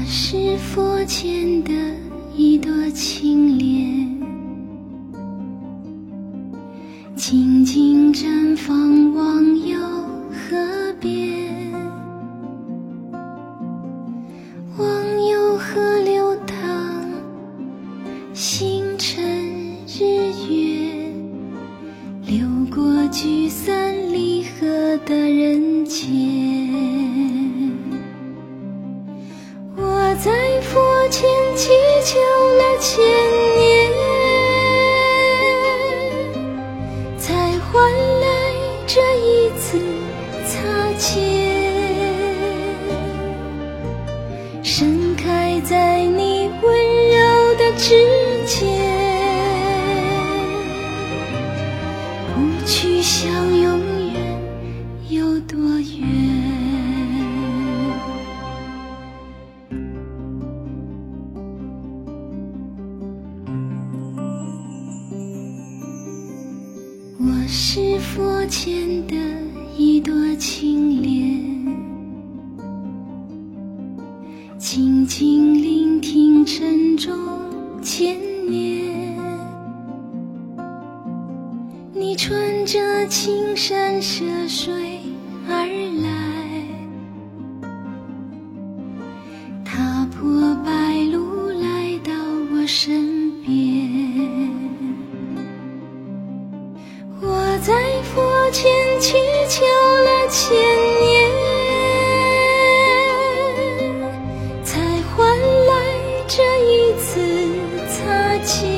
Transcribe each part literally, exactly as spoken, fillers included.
是佛前的一朵青莲，静静绽放望游河边，望游河流淌，星辰日月，流过聚散离合的人间。我在佛前祈求了千年，才换来这一次擦肩，盛开在你温柔的指尖，不去想永远有多远。我是佛前的一朵青莲，静静聆听沉重千年。你穿着青山涉水而来，踏破白路来到我身边。我在佛前祈求了千年，才换来这一次擦肩，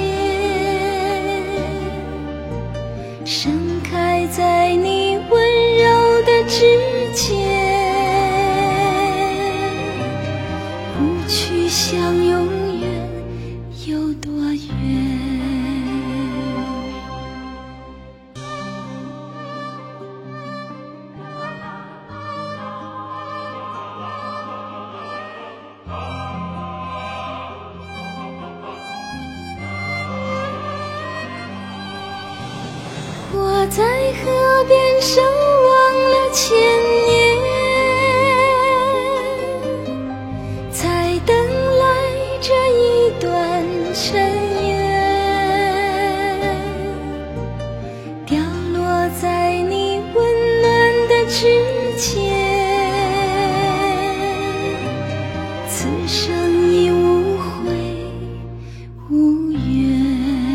盛开在你温柔的指尖，不去想永远有多远。我在河边守望了千年，才等来这一段尘缘，掉落在你温暖的指尖，此生已无悔无怨。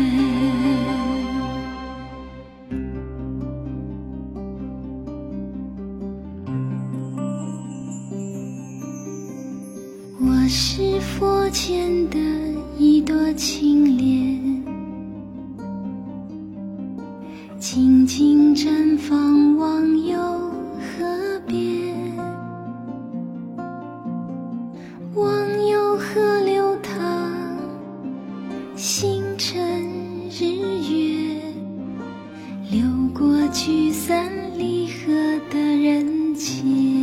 我是佛前的一朵青莲，静静绽放望游河边，望游河流淌，星辰日月，流过聚散离合的人间。